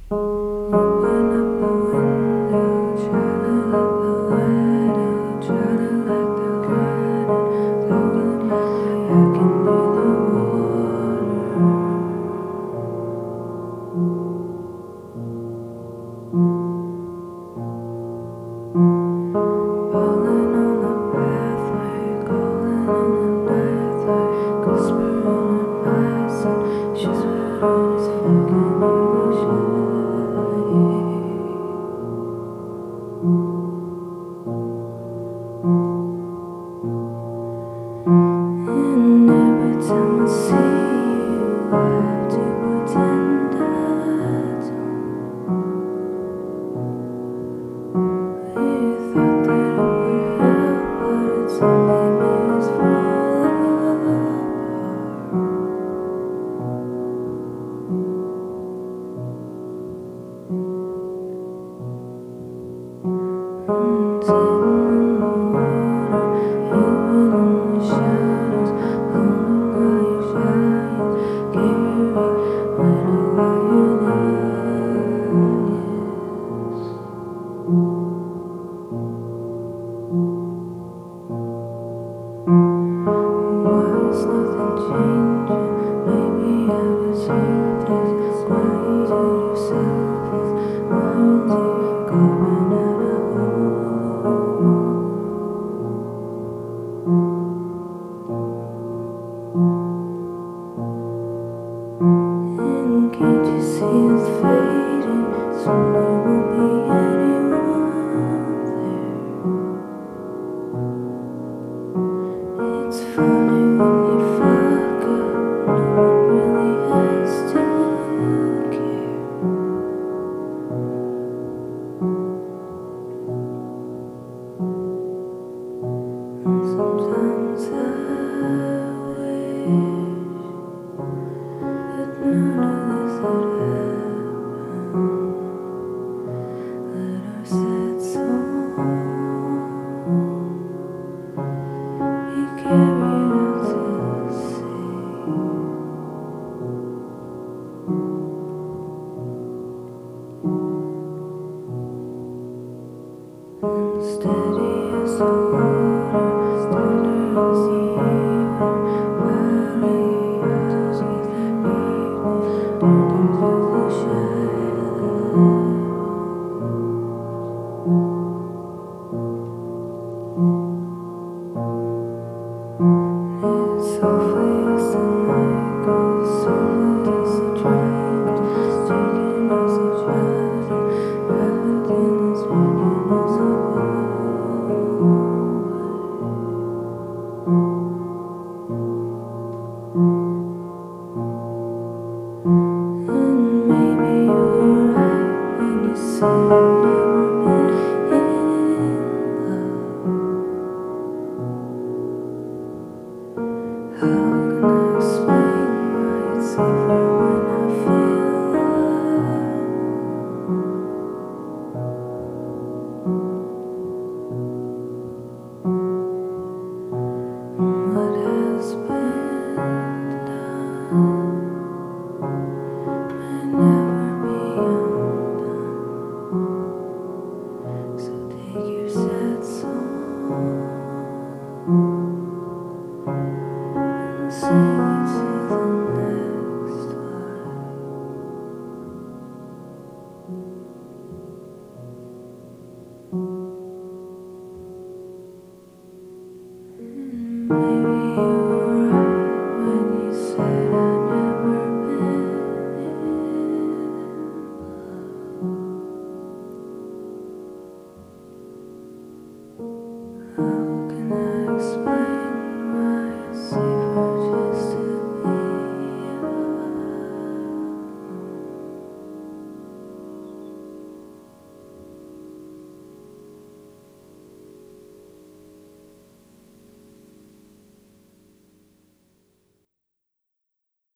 Open up a window, try to let the light out, try to let the curtain float. I can hear the water falling on the pathway, calling in the night, like whispering advice, and she's better as fucking illusion. And every time I see you, I have to pretend I don't. We thought that it would help, but it's only made us fall apart. Sitting in the water, you've been in the shadows, wondering why you shine. Gave up when I got you why is nothing changing? Maybe I deserve this. Why you do yourself this? Why you going out of home? And can't you see it's fading? Soon there won't be anyone there. It's funny when you fuck up, no one really has to care. And sometimes I wish that none of this had happened. Let our sad song be carried out to sea. And steady as the water, tender as the evening, valley as the evening, tender as the shadows. It's softly as the night goes, softly as the train goes, taking us a journey, everything is making us and maybe you were right when you said I've never been in love. How can I explain why it's safer when I feel love? What has been done may never be undone. So take your sad song and sing it to the next life. Maybe you